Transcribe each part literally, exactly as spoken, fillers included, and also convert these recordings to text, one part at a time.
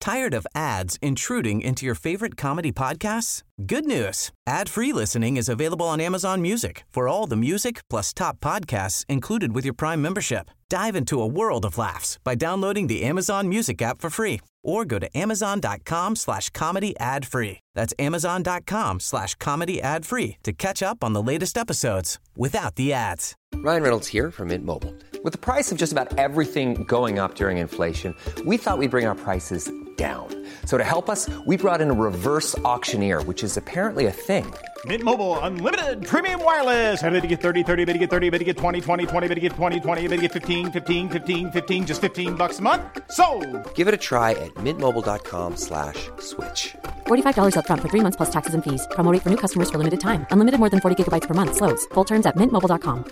Tired of ads intruding into your favorite comedy podcasts? Good news. Ad-free listening is available on Amazon Music for all the music plus top podcasts included with your Prime membership. Dive into a world of laughs by downloading the Amazon Music app for free or go to amazon.com slash comedy ad free. That's amazon.com slash comedy ad free to catch up on the latest episodes without the ads. Ryan Reynolds here from Mint Mobile. With the price of just about everything going up during inflation, we thought we'd bring our prices down. So to help us, we brought in a reverse auctioneer, which is apparently a thing. Mint Mobile Unlimited Premium Wireless. How to get thirty, thirty, bit to get thirty, bit to get twenty, twenty, twenty, bit to get twenty, twenty, bit to get fifteen, fifteen, fifteen, fifteen, just fifteen bucks a month? Sold! Give it a try at mintmobile.com slash switch. forty-five dollars up front for three months plus taxes and fees. Promo rate for new customers for limited time. Unlimited more than forty gigabytes per month. Slows full terms at mint mobile dot com.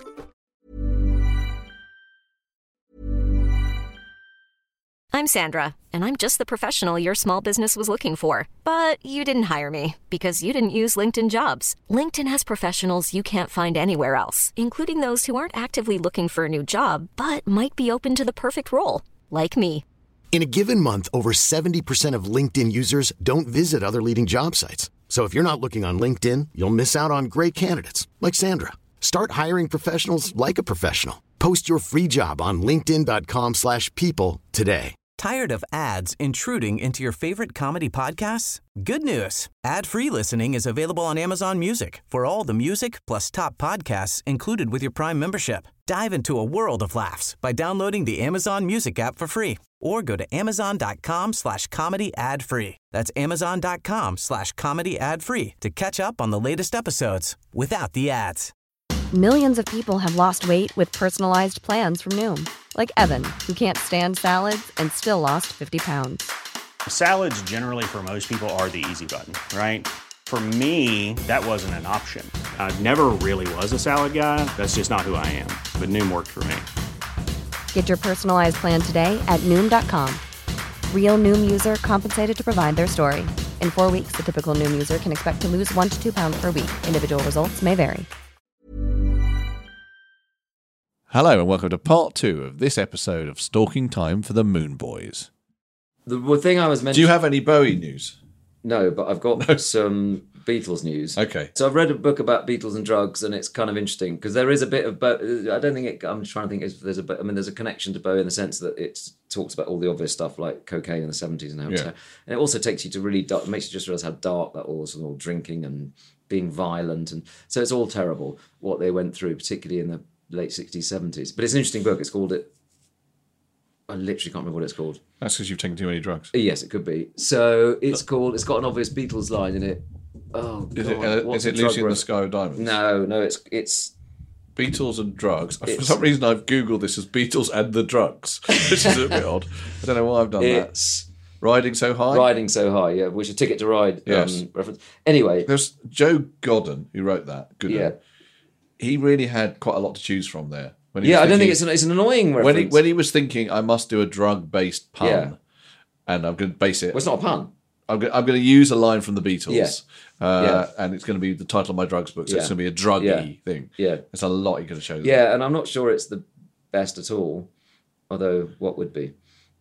I'm Sandra, and I'm just the professional your small business was looking for. But you didn't hire me because you didn't use LinkedIn Jobs. LinkedIn has professionals you can't find anywhere else, including those who aren't actively looking for a new job, but might be open to the perfect role, like me. In a given month, over seventy percent of LinkedIn users don't visit other leading job sites. So if you're not looking on LinkedIn, you'll miss out on great candidates like Sandra. Start hiring professionals like a professional. Post your free job on linkedin.com slash people today. Tired of ads intruding into your favorite comedy podcasts? Good news. Ad-free listening is available on Amazon Music for all the music plus top podcasts included with your Prime membership. Dive into a world of laughs by downloading the Amazon Music app for free or go to amazon.com slash comedy ad free. That's amazon.com slash comedy ad free to catch up on the latest episodes without the ads. Millions of people have lost weight with personalized plans from Noom. Like Evan, who can't stand salads and still lost fifty pounds. Salads generally for most people are the easy button, right? For me, that wasn't an option. I never really was a salad guy. That's just not who I am. But Noom worked for me. Get your personalized plan today at Noom dot com. Real Noom user compensated to provide their story. In four weeks, the typical Noom user can expect to lose one to two pounds per week. Individual results may vary. Hello and welcome to part two of this episode of Stalking Time for the Moon Boys. The well, thing I was mentioning... Do you have any Bowie news? No, but I've got No. some Beatles news. Okay. So I've read a book about Beatles and drugs, and it's kind of interesting because there is a bit of Bo- I don't think it. I'm trying to think if there's a. I mean, there's a connection to Bowie in the sense that it talks about all the obvious stuff like cocaine in the seventies and how. Yeah. And it also takes you to really dark, makes you just realize how dark that was, and all drinking and being violent, and so it's all terrible what they went through, particularly in the late sixties, seventies. But it's an interesting book. It's called it. I literally can't remember what it's called. That's because you've taken too many drugs. Yes, it could be. So it's called. It's got an obvious Beatles line in it. Oh, God. Is it, uh, What's is it the drug Lucy in the ref- Sky with Diamonds? No, no. It's it's Beatles and drugs. For It's- some reason, I've Googled this as Beatles and the drugs, which is a bit odd. I don't know why I've done it's that. Riding So High? Riding So High. Yeah, which is Ticket to Ride. Yes. Um, reference. Anyway, There's Joe Godden, who wrote that. Good. yeah, He really had quite a lot to choose from there. When he yeah. was I don't think thinking- it's an it's an annoying reference. When he, when he was thinking, I must do a drug-based pun, Yeah. and I'm going to base it... well, it's not a pun. I'm going, I'm going to use a line from the Beatles, Yeah. uh, Yeah. and it's going to be the title of my drugs book, so Yeah. it's going to be a druggy Yeah. thing. Yeah, It's a lot you're going to show them. yeah. And I'm not sure it's the best at all. Although, what would be?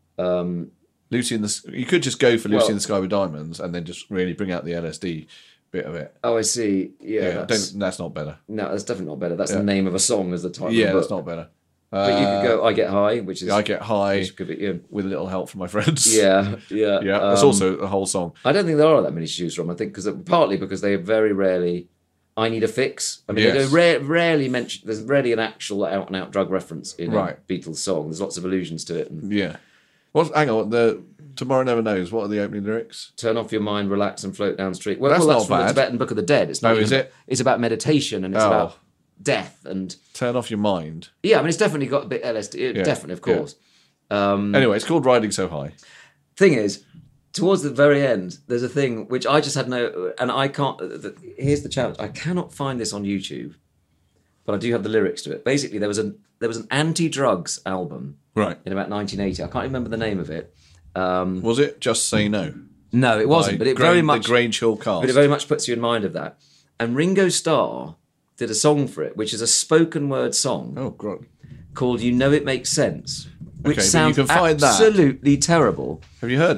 Um, Lucy in the... You could just go for Lucy Well- in the Sky with Diamonds and then just really bring out the L S D bit of it. oh, I see. Yeah, Yeah, that's, don't, that's not better. no, that's definitely not better. That's Yeah. the name of a song as the title. Yeah, of the that's book. not better. But you could Uh, go. I Get High, which is I Get High which could be, yeah. with a little help from my friends. Yeah, yeah, Yeah, that's Um, also a whole song. I don't think there are that many to choose from. I think because partly because they very rarely. I need a fix. I mean, Yes. they don't rare, rarely mention. There's rarely an actual out and out drug reference in Right. a Beatles song. There's lots of allusions to it. And Yeah. What's, hang on, the Tomorrow Never Knows, what are the opening lyrics? turn off your mind, relax, and float down street. Well, That's well, not that's from the bad. Tibetan Book of the Dead. It's not Oh, even is about- it? It's about meditation and it's Oh. about death and Turn off your mind. yeah. I mean, it's definitely got a bit L S D. Yeah, Definitely, of yeah. course. Um, Anyway, it's called Riding So High. Thing is, towards the very end, there's a thing which I just had no, and I can't. The, here's the challenge: I cannot find this on YouTube, but I do have the lyrics to it. Basically, there was an there was an anti-drugs album Right. in about nineteen eighty. I can't remember the name of it. Um, Was it Just Say No? no, it wasn't. By But it Gra- very much, The Grange Hill Cast. but it very much puts you in mind of that. And Ringo Starr did a song for it, which is a spoken word song Oh, God. called "You Know It Makes Sense," which Okay, but you sounds can find that. absolutely terrible. Have you heard it?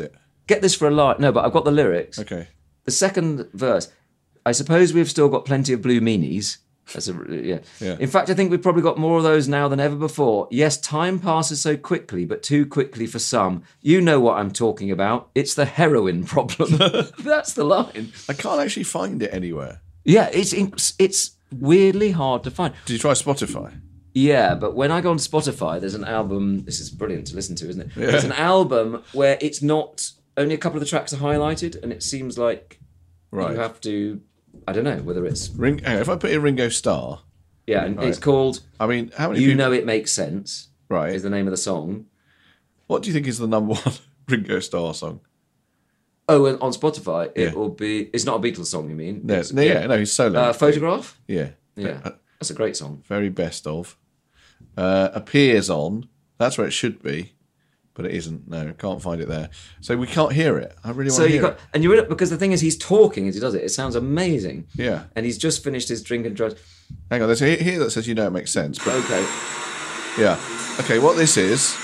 get this for a lie. No, but I've got the lyrics. Okay. The second verse. I suppose we've still got plenty of blue meanies. That's a yeah. Yeah. In fact, I think we've probably got more of those now than ever before. Yes, time passes so quickly, but too quickly for some. You know what I'm talking about. It's the heroin problem. That's the line. I can't actually find it anywhere. Yeah, it's it's weirdly hard to find. Did you try Spotify? Yeah, but when I go on Spotify, there's an album. This is brilliant to listen to, isn't it? Yeah. There's an album where it's not only a couple of the tracks are highlighted, and it seems like Right. you have to. I don't know whether it's Ring. Hang on, if I put in Ringo Starr, yeah, and Right. it's called. I mean, how many? You people, know it makes sense. Right. Is the name of the song. What do you think is the number one Ringo Starr song? Oh, and on Spotify, it Yeah. will be. It's not a Beatles song, you mean? No, It's- no, yeah, no, he's solo. Uh, Photograph. yeah, Yeah, Uh, that's a great song. very best of. Uh, appears on. That's where it should be, but it isn't. No, can't find it there. So we can't hear it. I really want So to you hear got, it. and you're in it because the thing is, he's talking as he does it. It sounds amazing. Yeah. And he's just finished his drink and drugs. Hang on, there's a here that says you know it makes sense. But Okay, yeah, okay. What this is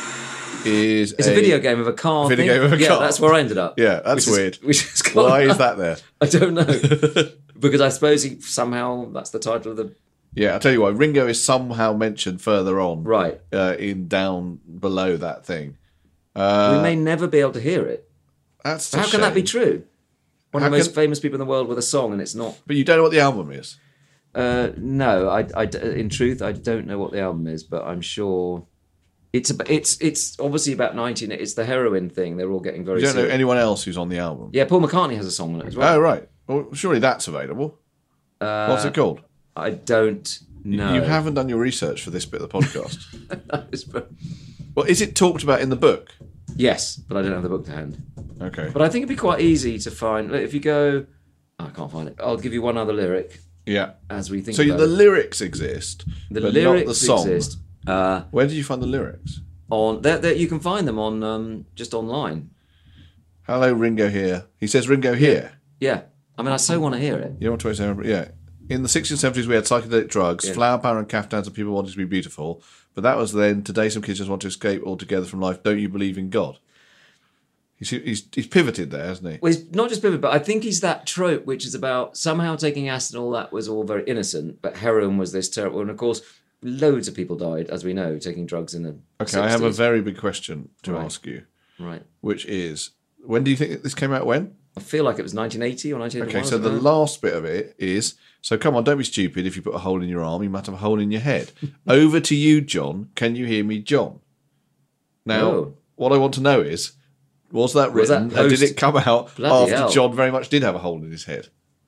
is it's a, video game of a car. video thing. game of a yeah, car. that's where I ended up. Yeah, that's which is- weird. which is kind Why of- is that there? I don't know because I suppose he somehow that's the title of the Yeah, I'll tell you why. Ringo is somehow mentioned further on, right. uh, in down below that thing. Uh, we may never be able to hear it. That's a How can that be shame. true? One How of the most can- famous people in the world with a song, and it's not. But you don't know what the album is. Uh, no, I, I, in truth, I don't know what the album is, but I'm sure it's about, it's it's obviously about nineteen. It's the heroin thing. They're all getting very. You don't know serious. anyone else who's on the album. Yeah, Paul McCartney has a song on it as well. Oh right. Well, surely that's available. Uh, What's it called? I don't know. You haven't done your research for this bit of the podcast. It's- Well, is it talked about in the book? yes, but I don't have the book to hand. Okay. But I think it'd be quite easy to find. Look, if you go, oh, I can't find it. I'll give you one other lyric Yeah. as we think. So about the it. lyrics exist, The but lyrics not the song. exist. Uh, Where did you find the lyrics? on there, there, you can find them on um, just online. Hello, Ringo here. He says Ringo here. Yeah, I mean, I so want to hear it. You know what I'm saying? Yeah. In the sixties and seventies, we had psychedelic drugs, Yeah. flower power and caftans, and people wanted to be beautiful. But that was then. Today, some kids just want to escape altogether from life. Don't you believe in God? He's, he's, he's pivoted there, hasn't he? Well, he's not just pivot, but I think he's that trope which is about somehow taking acid and all that was all very innocent, but heroin was this terrible. And of course, loads of people died, as we know, taking drugs in the Okay, I have a sixties. very big question to Right. ask you, Right. which is, when do you think this came out? When? I feel like it was nineteen eighty or nineteen eighty-one. Okay, so the last bit of it is, so come on, don't be stupid. If you put a hole in your arm, you might have a hole in your head. Over to you, John. Can you hear me, John? Now, Oh. what I want to know is, was that Was that written, and did post- it come out Bloody after hell. John very much did have a hole in his head?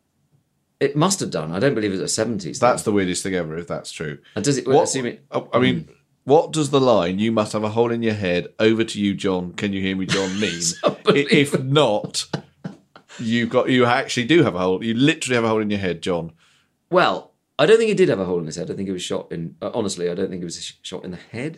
It must have done. I don't believe it was a seventies. That's the weirdest thing ever, if that's true. And does it? What, Assuming, I I mean, what does the line, you must have a hole in your head, over to you, John, can you hear me, John, mean? I- if not, you got you actually do have a hole. You literally have a hole in your head, John. well, I don't think he did have a hole in his head. I think he was shot in. Uh, honestly, I don't think he was sh- shot in the head.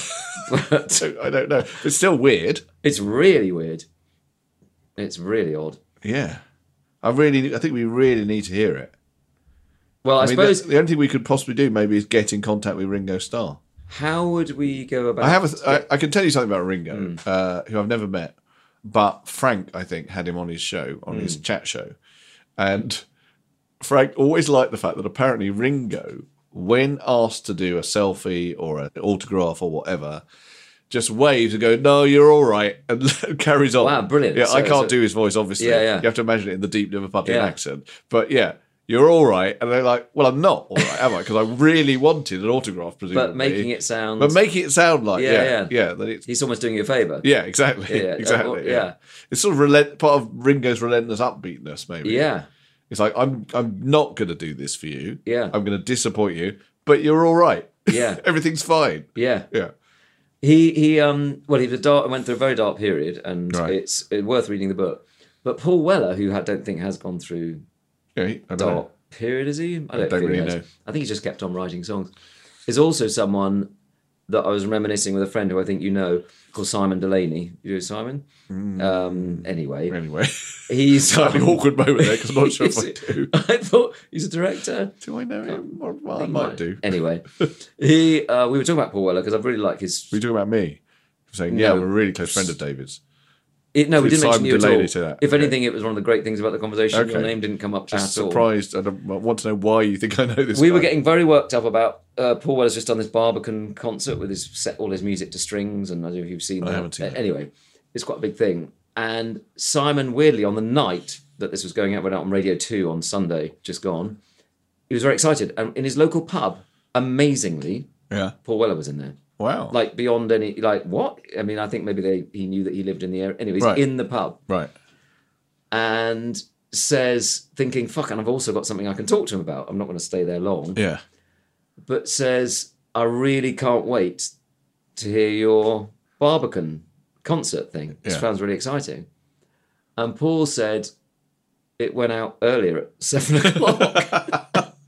But So I don't know. It's still weird. it's really weird. It's really odd. Yeah. I really, I think we really need to hear it. Well, I, I, mean, suppose the, the only thing we could possibly do maybe is get in contact with Ringo Starr. how would we go about? I have, a, I, I can tell you something about Ringo, Hmm. uh, who I've never met, but Frank, I think, had him on his show, on his Hmm. chat show, and Frank always liked the fact that apparently Ringo, when asked to do a selfie or an autograph or whatever, just waves and go, "No, you're all right," and carries on. Wow, brilliant. Yeah, I So- can't so- do his voice, obviously. Yeah, yeah. You have to imagine it in the deep Liverpudlian Yeah. accent. But yeah, you're all right. And they're like, well, I'm not all right, am I? Because I really wanted an autograph, presumably. But making it sound. But making it sound like, Yeah, yeah, yeah. yeah, that it's, he's almost doing you a favour. yeah, exactly, Yeah, yeah. exactly, Uh, yeah. yeah. It's sort of relent, part of Ringo's relentless upbeatness, maybe. Yeah. It's like, I'm, I'm not going to do this for you. Yeah. I'm going to disappoint you, but you're all right. Yeah. Everything's fine. Yeah. Yeah. He he um well he did a dark, went through a very dark period, and Right. it's it's worth reading the book. But Paul Weller, who I don't think has gone through Yeah, he- I a don't dark know. period, is he? I don't, don't feel he really has. know. I think he's just kept on writing songs. Is also someone that I was reminiscing with a friend who I think you know, called Simon Delaney. You know Simon? Um, anyway, Anyway, he's slightly um, awkward moment there because I'm not sure if I is do. it- I thought he's a director. Do I know him? Well, well, I He might do. Anyway, he uh, we were talking about Paul Weller because I really like his. Were you talking about me? I'm saying, yeah, No. I'm a really close friend of David's. It, no, we didn't Simon mention you at Delaney all. to that. If Okay. anything, it was one of the great things about the conversation. Okay. Your name didn't come up Just at all. surprised. I, don't, I want to know why you think I know this We guy. were getting very worked up about uh, Paul Weller's just done this Barbican concert with his set all his music to strings, and I don't know if you've seen I that. haven't seen Uh, it. Anyway, it's quite a big thing. And Simon, weirdly, on the night that this was going out, went out on Radio two on Sunday, just gone, he was very excited. And in his local pub, amazingly, Yeah. Paul Weller was in there. Wow. Like, beyond any, like, what? I mean, I think maybe they he knew that he lived in the area. Anyway, he's Right. in the pub. Right. And says, thinking, fuck, and I've also got something I can talk to him about. I'm not going to stay there long. Yeah. But says, I really can't wait to hear your Barbican concert thing. This Yeah. sounds really exciting. And Paul said it went out earlier at seven o'clock,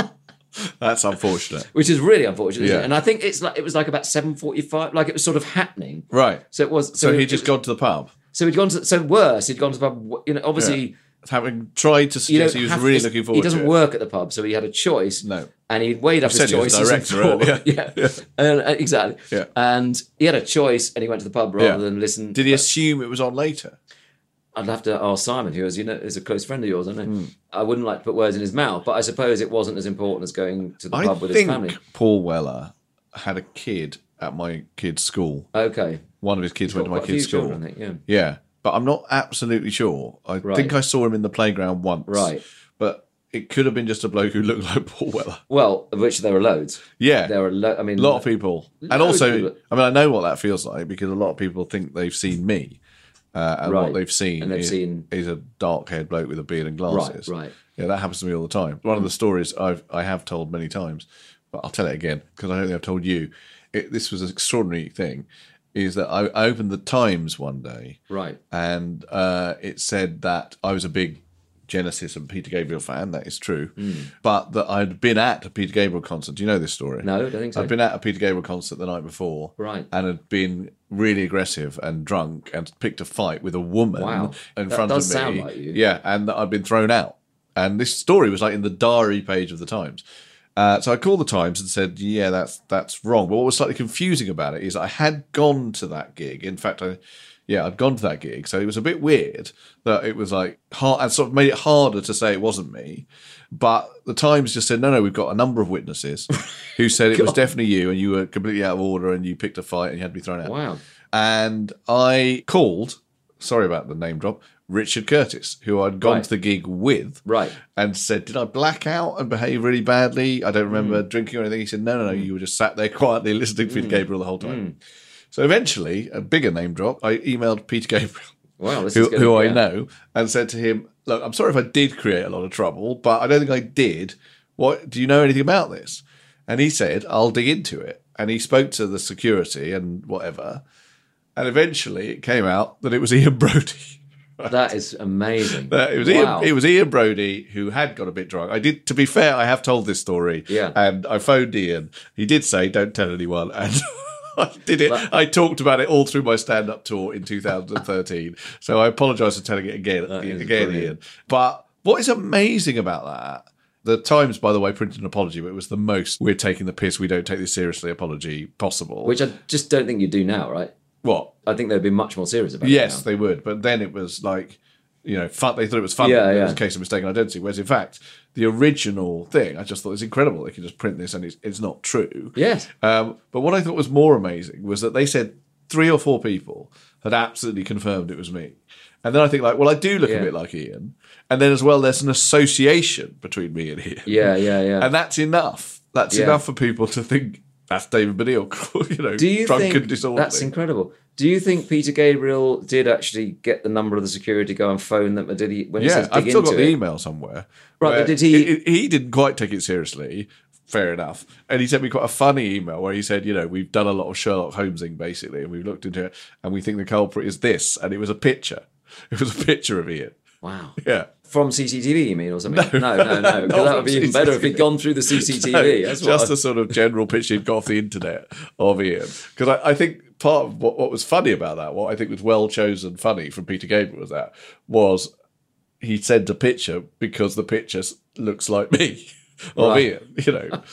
That's unfortunate. which is really unfortunate. Isn't Yeah. it? And I think it's like it was like about seven forty-five, like it was sort of happening. Right. So it was. So, it- he'd it just was- gone to the pub. So he'd gone to. So worse, he'd gone to the pub. You know, obviously. Having tried to You suggest don't he was have really to- looking forward He doesn't to it. work at the pub, so he had a choice. No. And he weighed up You his said he was choices. and director thought- earlier. yeah, Yeah. And, uh, exactly. Yeah. And he had a choice, and he went to the pub rather Yeah. than listen. Did he assume it was on later? I'd have to ask Simon, who is you know is a close friend of yours, I know. Hmm. I wouldn't like to put words in his mouth, but I suppose it wasn't as important as going to the I pub with think his family. Paul Weller had a kid at my kid's school. Okay. One of his kids He's went to got my quite a kid's few school. children, I think, yeah. Yeah, but I'm not absolutely sure. I Right. think I saw him in the playground once. Right. But it could have been just a bloke who looked like Paul Weller. Well, of which there are loads. Yeah. There are lo- I mean A lot of people. And Loads also, of people. I mean, I know what that feels like because a lot of people think they've seen me. Uh, and Right. what they've seen, And they've is, seen- is a dark-haired bloke with a beard and glasses. Right, right. Yeah, that happens to me all the time. One of the stories I've I have told many times, but I'll tell it again because I don't think I've told you. It, this was an extraordinary thing. Is that I, I opened the Times one day, Right. and uh, it said that I was a big Genesis and Peter Gabriel fan. That is true, but that I'd been at a Peter Gabriel concert. Do you know this story? No, I don't think so. I'd been at a Peter Gabriel concert the night before, Right. and had been really aggressive and drunk and picked a fight with a woman Wow. in That front does of me. sound like you. Yeah, and that I'd been thrown out. And this story was like in the diary page of the Times. Uh, so I called the Times and said, "Yeah, that's that's wrong." But what was slightly confusing about it is I had gone to that gig. In fact, I yeah, I'd gone to that gig, so it was a bit weird that it was like hard, and sort of made it harder to say it wasn't me. But the Times just said, "No, no, we've got a number of witnesses who said it was definitely you, and you were completely out of order, and you picked a fight, and you had to be thrown out." Wow. And I called, sorry about the name drop, Richard Curtis, who I'd gone Right. to the gig with, Right. and said, "Did I black out and behave really badly? I don't remember Mm. drinking or anything." He said, "No, no, no, you were just sat there quietly listening to Peter Mm. Gabriel the whole time." So eventually, a bigger name drop, I emailed Peter Gabriel, Wow, this who, is good. who I yeah. know, and said to him, "Look, I'm sorry if I did create a lot of trouble, but I don't think I did. What do you know anything about this?" And he said, "I'll dig into it." And he spoke to the security and whatever. And eventually it came out that it was Ian Brody. That is amazing. That it was wow. Ian, it was Ian Brody who had got a bit drunk. I did, to be fair, I have told this story. Yeah. And I phoned Ian. He did say, "Don't tell anyone." And I did it. But- I talked about it all through my stand-up tour in two thousand thirteen. So I apologise for telling it again, That is again, brilliant. Ian. But what is amazing about that? The Times, by the way, printed an apology, but it was the most "we're taking the piss, we don't take this seriously" apology possible. Which I just don't think you do now, right? what? I think they'd be much more serious about Yes, it now. they would. But then it was like, you know, fun. They thought it was fun. Yeah, It yeah. was a case of mistaken identity. Whereas in fact, the original thing, I just thought it was incredible. They could just print this and it's, it's not true. Yes. Um, but what I thought was more amazing was that they said three or four people had absolutely confirmed it was me. And then I think like, well, I do look Yeah. a bit like Ian. And then as well, there's an association between me and Ian. Yeah, yeah, yeah. And that's enough. That's Yeah. enough for people to think that's David Baddiel, you know, Do you drunk think and disorderly. that's incredible? Do you think Peter Gabriel did actually get the number of the security, go and phone them? Or did he? When he Yeah, says dig I've still into got the it, email somewhere. Right, where but did he- He, he didn't quite take it seriously. Fair enough. And he sent me quite a funny email where he said, you know, we've done a lot of Sherlock Holmesing basically, and we've looked into it, and we think the culprit is this, and it was a picture. It was a picture of Ian. Wow. Yeah. From C C T V, you mean, or something? No, no, no. no. 'cause Not that would be from even better if C C T V. he'd gone through the C C T V. No, That's just what a sort of general picture he'd got off the internet of Ian. Because I, I think part of what, what was funny about that, what I think was well chosen funny from Peter Gabriel was that, was he sent a picture because the picture s- looks like me of Right. Ian, you know.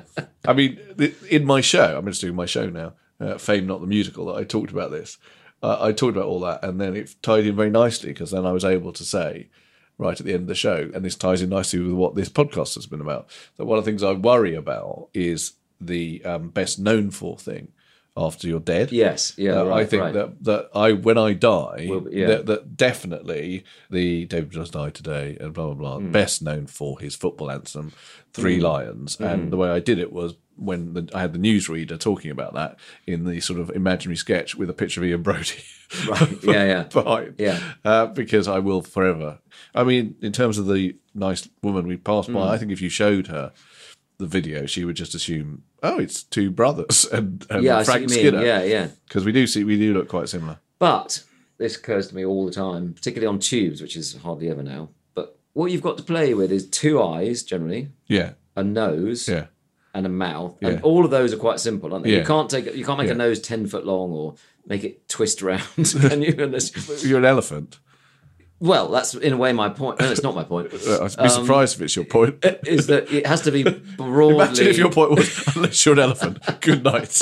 I mean, th- in my show, I'm just doing my show now, uh, Fame Not the Musical, that I talked about this. I, I talked about all that, and then it tied in very nicely because then I was able to say, right at the end of the show, and this ties in nicely with what this podcast has been about, that one of the things I worry about is the um, best known for thing after you're dead. Yes, yeah, uh, right, I think right. that, that I when I die, Well, yeah. that, that definitely the David just died today and blah, blah, blah, Mm. best known for his football anthem, Three Mm. Lions. Mm. And the way I did it was when the, I had the newsreader talking about that in the sort of imaginary sketch with a picture of Ian Brody. Right, yeah, yeah. behind. Yeah. Uh, because I will forever. I mean, in terms of the nice woman we passed by, Mm. I think if you showed her the video, she would just assume, oh, it's two brothers and, and Yeah, I see Frank what you mean. Skinner. Yeah, yeah. Because we do see, we do look quite similar. But this occurs to me all the time, particularly on tubes, which is hardly ever now. But what you've got to play with is two eyes, generally, Yeah. a nose, Yeah. and a mouth, Yeah. and all of those are quite simple, aren't they? Yeah. You can't take you can't make Yeah. a nose ten foot long or make it twist around, can you? Unless, You're an elephant. well, that's in a way my point. No, it's not my point. Uh, I'd be Um, surprised if it's your point. Is that it has to be broadly? Imagine if your point was, unless you're an elephant, good night.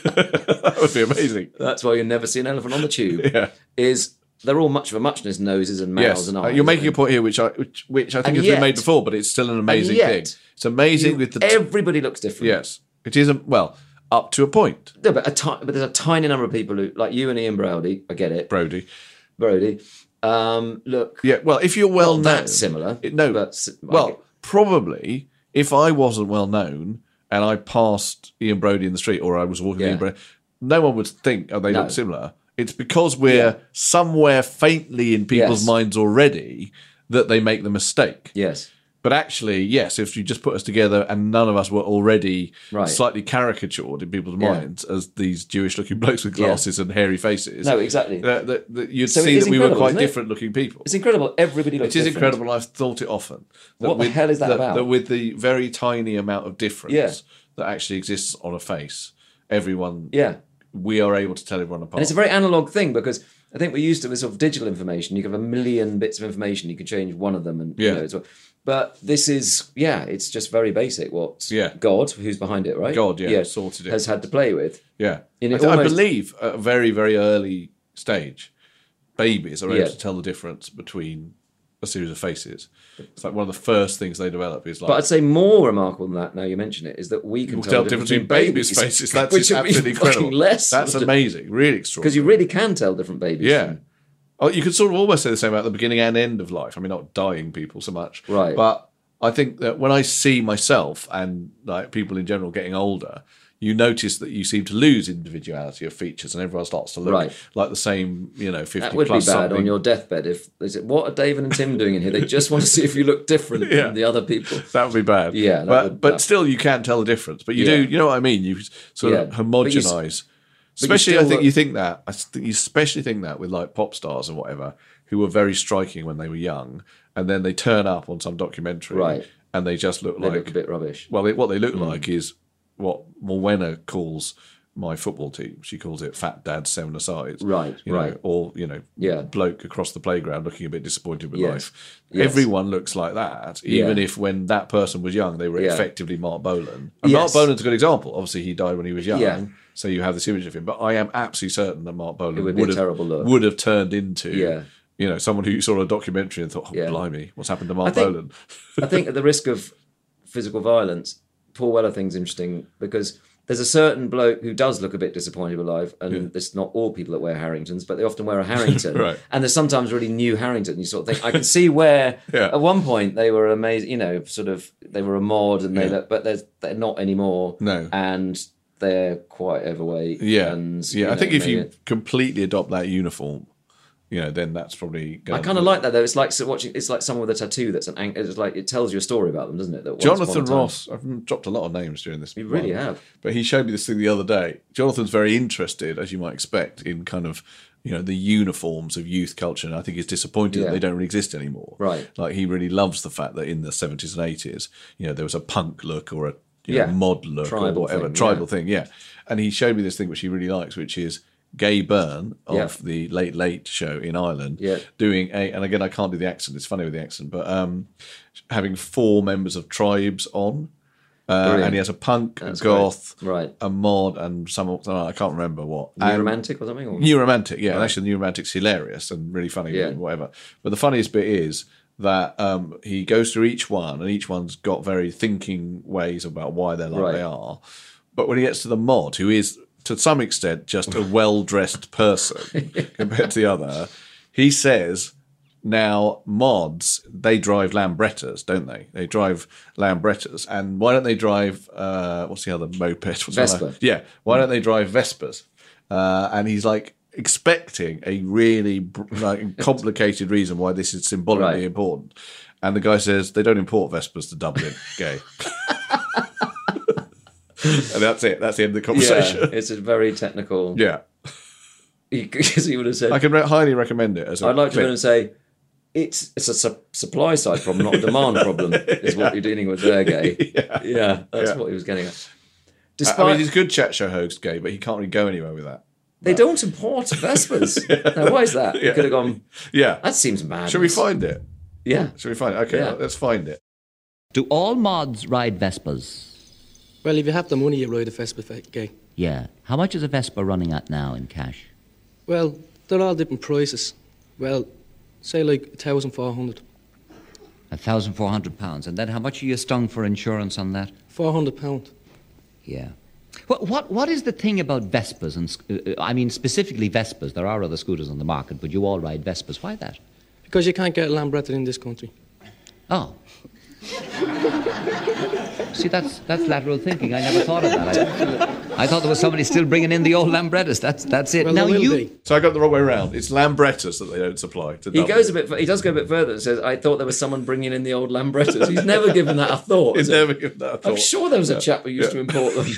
That would be amazing. That's why you never see an elephant on the tube. Yeah. Is they're all much of a muchness, noses and mouths Yes, and uh, eyes. you're making a and- point here, which I which, which I think And has yet- been made before, but it's still an amazing yet, thing. It's amazing you- with the everybody looks different. yes, it is a, well up to a point. No, but, a ti- but there's a tiny number of people who, like you and Ian Brody, I get it, Brody. Brody, um, look, Yeah, well, if you're well not known, that similar. it- no, but s- well, like- probably if I wasn't well known and I passed Ian Brody in the street or I was walking with Yeah. Ian Brody, no one would think, oh, they No. look similar. It's because we're Yeah. somewhere faintly in people's Yes. minds already that they make the mistake. yes, But actually, yes, if you just put us together and none of us were already Right. slightly caricatured in people's Yeah. minds as these Jewish-looking blokes with Yeah. glasses and hairy faces, no, exactly. that, that, that you'd So it see is that we were incredible, quite isn't it? different-looking people. It's incredible. Everybody looks It is different. incredible. I've thought it often. that What the with- hell is that about? That with the very tiny amount of difference Yeah. that actually exists on a face, everyone, Yeah, we are able to tell everyone apart. and it's a very analog thing because I think we're used to this sort of digital information. You can have a million bits of information. You can change one of them, and Yeah. you know, it's, but this is yeah, it's just very basic. What Yeah. God, who's behind it, right? God, yeah, sorted it. has had to play with. yeah. And I, it th- I almost- believe at a very, very early stage, babies are able Yeah. to tell the difference between a series of faces. It's like one of the first things they develop is like. But I'd say more remarkable than that. Now you mention it, is that we can We'll tell, tell the the difference between babies' faces. That's which just would be absolutely fucking incredible. Less, That's amazing. Really extraordinary. because you really can tell different babies. Yeah. from- Oh, you could sort of almost say the same about the beginning and end of life. I mean, not dying people so much. Right. But I think that when I see myself and like people in general getting older, you notice that you seem to lose individuality of features and everyone starts to look Right. like the same, you know, fifty That would be plus bad something. on your deathbed if they said, "What are David and Tim doing in here?" They just want to see if you look different Yeah. from the other people. That would be bad. Yeah, that But, would- but that- still, you can tell the difference. But you Yeah. do, you know what I mean? You sort Yeah. of But you s- homogenize. but you Especially, I still think look- you think that. I think you especially think that with like pop stars and whatever, who were very striking when they were young, and then they turn up on some documentary, Right. and they just look They like look a bit rubbish. well, they, what they look like is what Morwenna calls my football team. She calls it "Fat Dad Seven Asides," Right, You know, right. or you know, Yeah. bloke across the playground looking a bit disappointed with Yes. life. Yes. Everyone looks like that, even Yeah. if when that person was young, they were Yeah. effectively Mark Bolan. And Yes. Mark Bolan's a good example. Obviously, he died when he was young, Yeah. so you have this image of him. But I am absolutely certain that Mark Bolan It would be a have, terrible look. would have turned into, Yeah. you know, someone who saw a documentary and thought, "Oh, Yeah. blimey, what's happened to Mark I think- Bolan?" I think at the risk of physical violence, Paul Weller thing's interesting because there's a certain bloke who does look a bit disappointed with life, and Yeah. it's not all people that wear Harringtons, but they often wear a Harrington. Right. And there's sometimes really new Harrington. You sort of think, I can see where Yeah. at one point they were amazing, you know, sort of, they were a mod, and they Yeah. look, but they're, they're not anymore. No. And they're quite overweight. Yeah, And, yeah. I know, think if you maybe- completely adopt that uniform, you know, then that's probably. I Gonna kind of like that though. It's like so watching. It's like someone with a tattoo that's an. ang- It's like it tells you a story about them, doesn't it? That once upon Jonathan a time- Ross. I've dropped a lot of names during this. You really one, have. But he showed me this thing the other day. Jonathan's very interested, as you might expect, in kind of you know the uniforms of youth culture, and I think he's disappointed Yeah. that they don't really exist anymore. Right. Like he really loves the fact that in the seventies and eighties, you know, there was a punk look or a you Yeah. know, mod look Tribal or whatever thing, tribal yeah. thing. Yeah. And he showed me this thing which he really likes, which is Gay Byrne of Yeah. the Late Late Show in Ireland, Yeah. doing a, and again I can't do the accent. It's funny with the accent, but um, having four members of tribes on, Uh, and he has a punk, That's a goth, great. Right. a mod, and some, I can't remember what. New And- Romantic or something? Or? New Romantic, yeah. Right. And actually, the New Romantic's hilarious and really funny Yeah. and whatever. But the funniest bit is that um, he goes through each one, and each one's got very thinking ways about why they're like Right. they are. But when he gets to the mod, who is, to some extent, just a well-dressed person compared to the other, he says... Now, mods, they drive Lambrettas, don't they? They drive Lambrettas. And why don't they drive, uh, what's the other moped? What's the Vespa. other? Yeah. Why don't they drive Vespas? Uh, and he's like expecting a really like, complicated reason why this is symbolically Right. important. And the guy says, they don't import Vespas to Dublin, gay. And that's it. That's the end of the conversation. Yeah, it's a very technical... Yeah. Because he would have said... I can re- highly recommend it. As a I'd like to clip. go and say, it's it's a su- supply side problem, not a demand problem, is what you're dealing with there, Gay. Yeah. Yeah, that's Yeah. what he was getting at. I Despite, I mean, he's a good chat show host, gay, but he can't really go anywhere with that. they don't import Vespas. Now, why is that? You Yeah. could have gone, Yeah. that seems mad. Should we find it? Yeah. Should we find it? Okay, Yeah. let's find it. Do all mods ride Vespas? Well, if you have the money, you ride a Vespa, Gay. Yeah. How much is a Vespa running at now in cash? Well, they're all different prices. Well, say like one thousand four hundred. A thousand four hundred pounds. And then how much are you stung for insurance on that? four hundred pounds. Yeah. What what what is the thing about Vespas? And sc- uh, I mean specifically Vespas. There are other scooters on the market, but you all ride Vespas. Why that? Because you can't get a Lambretta in this country. Oh. See, that's that's lateral thinking. I never thought of that. I, I thought there was somebody still bringing in the old Lambrettas. That's that's it. Well, now there will you. be. So I got the wrong way around. It's Lambrettas that they don't supply to He Dublin. goes a bit. He does go a bit further and says, "I thought there was someone bringing in the old Lambrettas." He's never given that a thought. He's has he? never given that a thought. I'm sure there was a Yeah. chap who used Yeah. to import them.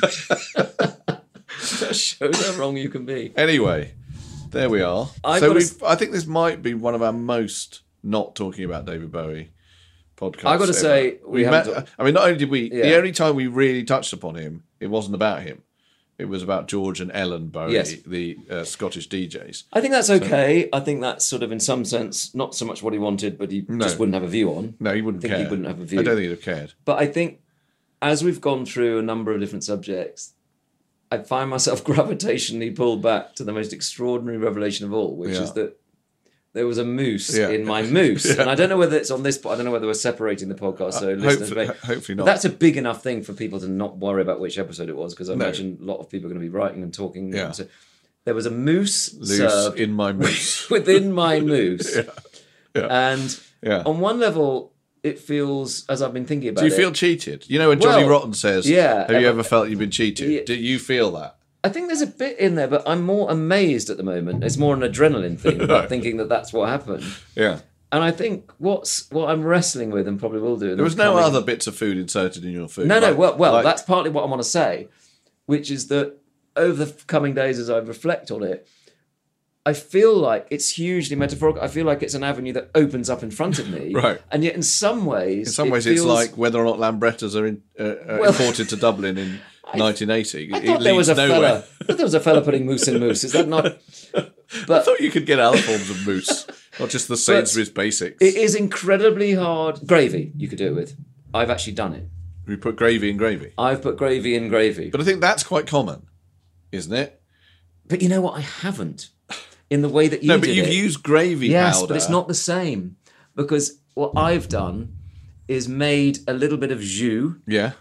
That shows how wrong you can be. Anyway, there we are. I've so got a we, s- I think this might be one of our most not talking about David Bowie podcasts. I got to ever. say, we met, haven't- I mean, not only did we, the Yeah. only time we really touched upon him, it wasn't about him. It was about George and Ellen Bowie, Yes. the uh, Scottish D Js. I think that's okay. I think that's sort of, in some sense, not so much what he wanted, but he No. just wouldn't have a view on. No, he wouldn't I think care. he wouldn't have a view. I don't think he'd have cared. But I think as we've gone through a number of different subjects, I find myself gravitationally pulled back to the most extraordinary revelation of all, which Yeah. is that there was a moose Yeah. in my moose. Yeah. And I don't know whether it's on this, I don't know whether we're separating the podcast, so Uh, listeners hopefully- may... hopefully not. But that's a big enough thing for people to not worry about which episode it was, because I No. imagine a lot of people are going to be writing and talking. Yeah. So there was a moose Loose served in my moose. within my moose. Yeah. Yeah. And Yeah. on one level, it feels, as I've been thinking about Do you it... feel cheated? You know when Johnny Well, Rotten says, yeah, have you ever- ever felt you've been cheated? Yeah. Do you feel that? I think there's a bit in there, but I'm more amazed at the moment. It's more an adrenaline thing, about thinking that that's what happened. Yeah. And I think what's what I'm wrestling with, and probably will do. in There the was no coming- other bits of food inserted in your food. No, no. Like- Well, well, like- that's partly what I want to say, which is that over the coming days, as I reflect on it, I feel like it's hugely metaphorical. I feel like it's an avenue that opens up in front of me, Right. And yet, in some ways, In some it ways, it's feels- like whether or not Lambrettas are in, uh, uh, Well- imported to Dublin in nineteen eighty. I It thought there was leads a nowhere. fella. I thought there was a fella putting moose in moose. Is that not? I But thought you could get other forms of moose, not just the Sainsbury's basics. it is incredibly hard. Gravy, you could do it with. I've actually done it. We put gravy in gravy. I've put gravy in gravy. But I think that's quite common, isn't it? But you know what? I haven't. In the way that you no, but did you've it. used gravy Yes, powder. but it's not the same. Because what I've done is made a little bit of jus. Yeah.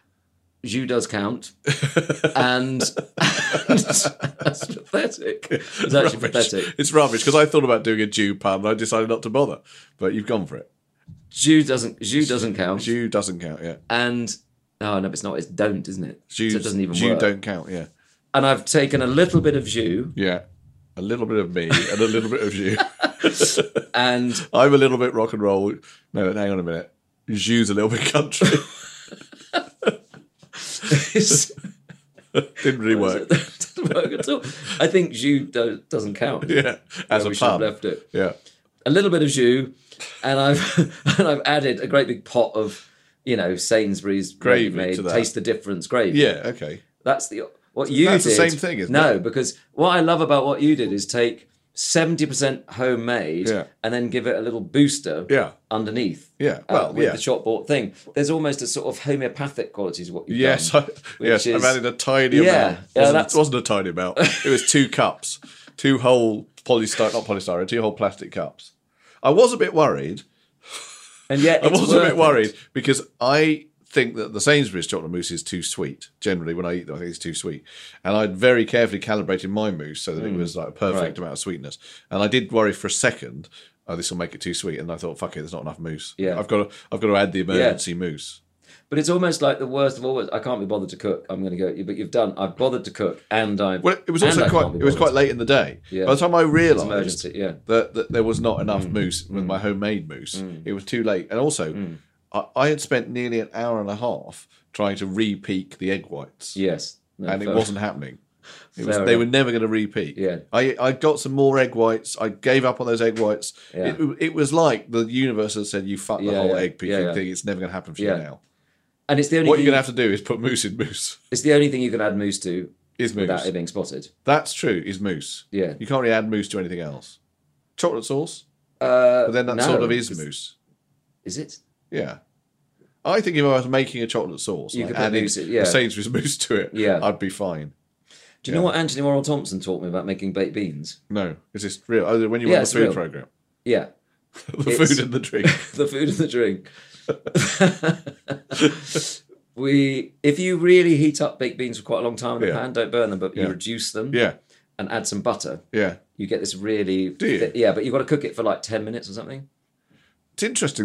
Jus does count. and, and that's pathetic. It's actually Rubbish. pathetic. It's rubbish because I thought about doing a Jew pun and I decided not to bother. But you've gone for it. Jus doesn't, jus doesn't count. Jew doesn't count, yeah. And, oh no, it's not. It's don't, isn't it? Jews, so it doesn't even Jew work. don't count, yeah. And I've taken a little bit of jus. Yeah. A little bit of me and a little bit of you. And I'm a little bit rock and roll. No, hang on a minute. Jew's a little bit country. Didn't really work. It doesn't work at all. I think jus do, doesn't count. Yeah, as Yeah, a we should have pun. left it. Yeah. A little bit of jus, and I've and I've added a great big pot of, you know, Sainsbury's Gravy made to that. Taste the Difference gravy. Yeah, okay. That's the what you That's did. the same thing, isn't no, it? because what I love about what you did is take seventy percent homemade, Yeah. and then give it a little booster Yeah. underneath. Yeah, uh, well, with yeah. the shop bought thing. There's almost a sort of homeopathic quality to what you've Yes, done. I, yes, which I've is- added a tiny Yeah, amount. yeah, Wasn't, that's- it wasn't a tiny amount. It was two cups, two whole polystyrene, not polystyrene, two whole plastic cups. I was a bit worried. And yet I it's was a worth bit it. worried because I think that the Sainsbury's chocolate mousse is too sweet. Generally, when I eat them, I think it's too sweet. And I'd very carefully calibrated my mousse so that it was like a perfect Right. amount of sweetness. And I did worry for a second, oh, this will make it too sweet. And I thought, fuck it, there's not enough mousse. Yeah. I've got to, I've got to add the emergency mousse. But it's almost like the worst of all. I can't be bothered to cook. I'm going to go. But you've done. I've bothered to cook, and I. Well, it was and also I quite. can't be It was bothered. quite late in the day. Yeah. By the time I It's realised emergency, yeah. that, that there was not enough mousse with my homemade mousse, it was too late. And also, I, I had spent nearly an hour and a half trying to re-peak the egg whites, Yes. No, and it fair- wasn't happening. It was, Fair they enough. were never going to repeat. Yeah. I I got some more egg whites. I gave up on those egg whites. Yeah. It, it was like the universe had said, "You fucked the Yeah, whole yeah. egg peaking Yeah, yeah. thing. It's never going to happen for Yeah. you now." And it's the only. What thing you're going to have to do is put mousse in mousse. It's the only thing you can add mousse to Is mousse. without it being spotted. That's true. Is mousse. Yeah. You can't really add mousse to anything else. Chocolate sauce. Uh, But then that no, sort of is it's- mousse. Is it? Yeah. I think if I was making a chocolate sauce, You like could put adding mousse in- yeah. a Sainsbury's mousse to it, Yeah. I'd be fine. Do you know what Anthony Worrell Thompson taught me about making baked beans? No, is this real? Oh, when you Yeah, were on the it's food real. program, Yeah. the It's- food and the drink. the food and the drink. we, if you really heat up baked beans for quite a long time in the Yeah. pan, don't burn them, but Yeah. you reduce them Yeah, and add some butter. yeah. You get this really, Do you? thi- yeah, but you've got to cook it for like ten minutes or something. It's interesting.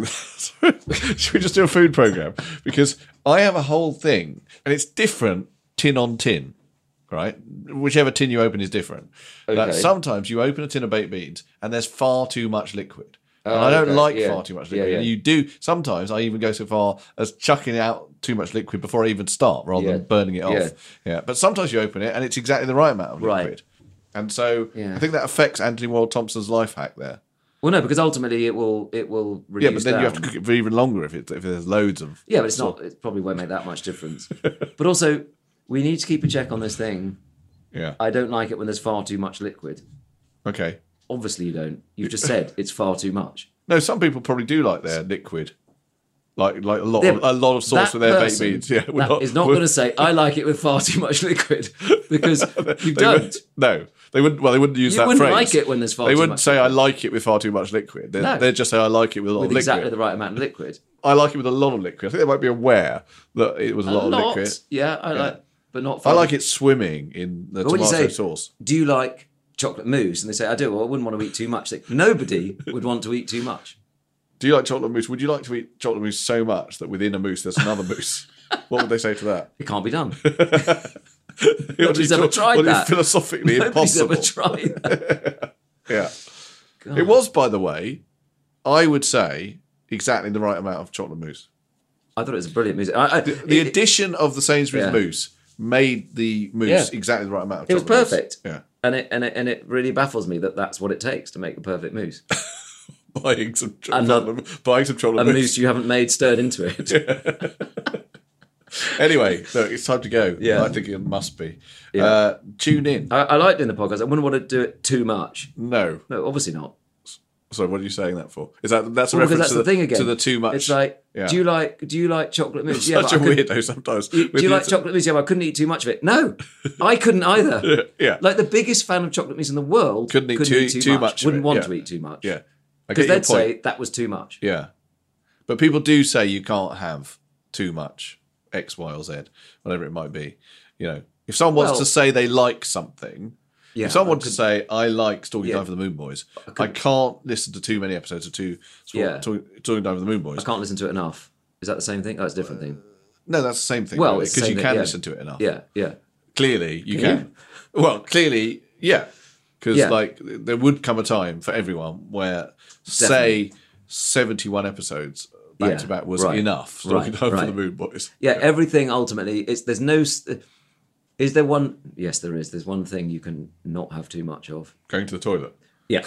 Should we just do a food program? Because I have a whole thing, and it's different tin on tin, right? Whichever tin you open is different. That Okay. sometimes you open a tin of baked beans, and there's far too much liquid. And Oh, I don't okay. like Yeah. far too much Yeah, liquid. yeah. And you do sometimes. I even go so far as chucking out too much liquid before I even start, rather Yeah. than burning it off. Yeah. Yeah. But sometimes you open it, and it's exactly the right amount of Right. liquid. And so Yeah. I think that affects Anthony Worrell Thompson's life hack there. Well, no, because ultimately it will it will reduce Yeah, but then down. you have to cook it for even longer if it, if there's loads of. Yeah, but it's not. It probably won't make that much difference. But also, we need to keep a check on this thing. Yeah. I don't like it when there's far too much liquid. Okay. Obviously, you don't. You've just said it's far too much. No, some people probably do like their liquid, like like a lot Yeah, of, a lot of sauce that with their baked person beans. Yeah, we're that is not we're- going to say I like it with far too much liquid because you they don't. would- no, they wouldn't. Well, they wouldn't use You that wouldn't phrase. like it when there's far They too wouldn't much say I liquid. like it with far too much liquid. They'd, No. they'd just say I like it with a lot With of exactly liquid. the right amount of liquid. I like it with a lot of liquid. I think they might be aware that it was a, lot, of liquid. Yeah, I like, but not. I Far. like it swimming in the But when you tomato say, sauce. do you like chocolate mousse? And they say, I do. Well, I wouldn't want to eat too much. They- Nobody would want to eat too much. Do you like chocolate mousse? Would you like to eat chocolate mousse so much that within a mousse there's another mousse? What would they say to that? It can't be done. What do Nobody's you ever talk- tried what is that. philosophically Nobody's impossible. ever tried that. Yeah. It was, by the way, I would say exactly the right amount of chocolate mousse. I thought it was a brilliant mousse. I, I, The it, addition of the Sainsbury's Yeah. mousse made the mousse Yeah. exactly the right amount of it was chocolate mousse. perfect. Yeah. And it, and, it, and it really baffles me that that's what it takes to make a perfect mousse. Buying some, cho- And chocolate, buying some A chocolate mousse mousse. you haven't made stirred into it. Anyway, look, it's time to go. Yeah. I think it must be. Yeah. Uh, tune in. I, I like doing the podcast. I wouldn't want to do it too much. No. No, obviously not. So what are you saying that for? Is that that's a Well, because reference that's to the, the, thing again. to the too much? It's like, Yeah. do you like do you like chocolate mousse? Such but a I couldn't- weirdo sometimes. You- With do you like the- chocolate mousse? Yeah, but I couldn't eat too much of it. No, I couldn't either. Yeah. Like the biggest fan of chocolate mousse in the world Couldn't eat too- too much of Wouldn't it, want yeah. to eat too much. Yeah. I Because get your they'd say point. that was too much. Yeah. But people do say you can't have too much X, Y, or Z, whatever it might be. You know, if someone wants Well- to say they like something, Yeah, if someone I wants to could- say I like Stalking Yeah. Time for the Moon Boys, I, can't listen to too many episodes of two Yeah. Stalking Time for the Moon Boys. I can't listen to it enough. Is that the same thing? Oh, it's a different thing. No, that's the same thing. Well, because it's the you same can thing, yeah. listen to it enough. Yeah, yeah. Clearly, you Can can. Well, clearly, yeah. Because Yeah. like there would come a time for everyone where, say, seventy-one episodes back Yeah, to back was right, enough. Stalking right, Time for right. the Moon Boys. Yeah, everything ultimately. It's there's no. s- Is there one? Yes, there is. There's one thing you can not have too much of. Going to the toilet. Yeah,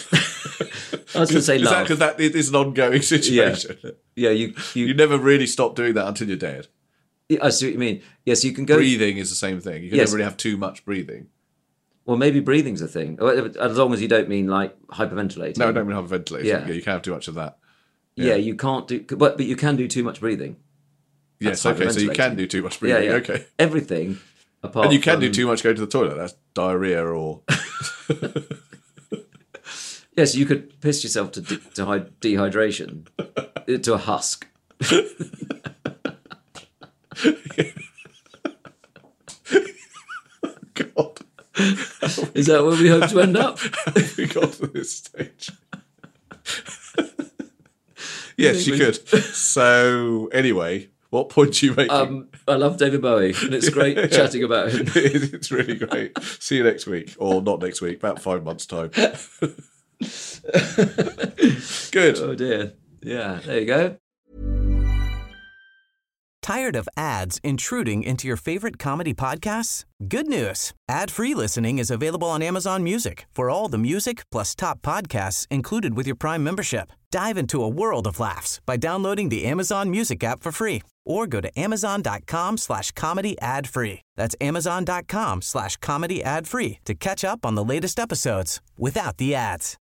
I was going to say love. Because that, that is an ongoing situation. Yeah, you you. You never really stop doing that until you're dead. I see what you mean. Yes, you can go. Breathing is the same thing. You can Yes. never really have too much breathing. Well, maybe breathing's a thing, as long as you don't mean like hyperventilating. No, I don't mean hyperventilating. Yeah. yeah, you can't have too much of that. Yeah, yeah you can't do, but but you can do too much breathing. Yes, okay, so you can do too much breathing. Yeah, yeah. Okay, everything apart. And you can from... do too much going to the toilet. That's diarrhea or. Yes, you could piss yourself to de- to hide dehydration, to a husk. God. Is that where we hope to end up? We got to this stage. Yes, you could. So, anyway, what point are you making? Um, I love David Bowie, and it's great yeah, chatting about him. It's really great. See you next week, or not next week, about five months' time. Good. Oh, dear. Yeah, there you go. Tired of ads intruding into your favorite comedy podcasts? Good news. Ad-free listening is available on Amazon Music for all the music plus top podcasts included with your Prime membership. Dive into a world of laughs by downloading the Amazon Music app for free or go to amazon.com slash comedy ad free. That's amazon.com slash comedy ad free to catch up on the latest episodes without the ads.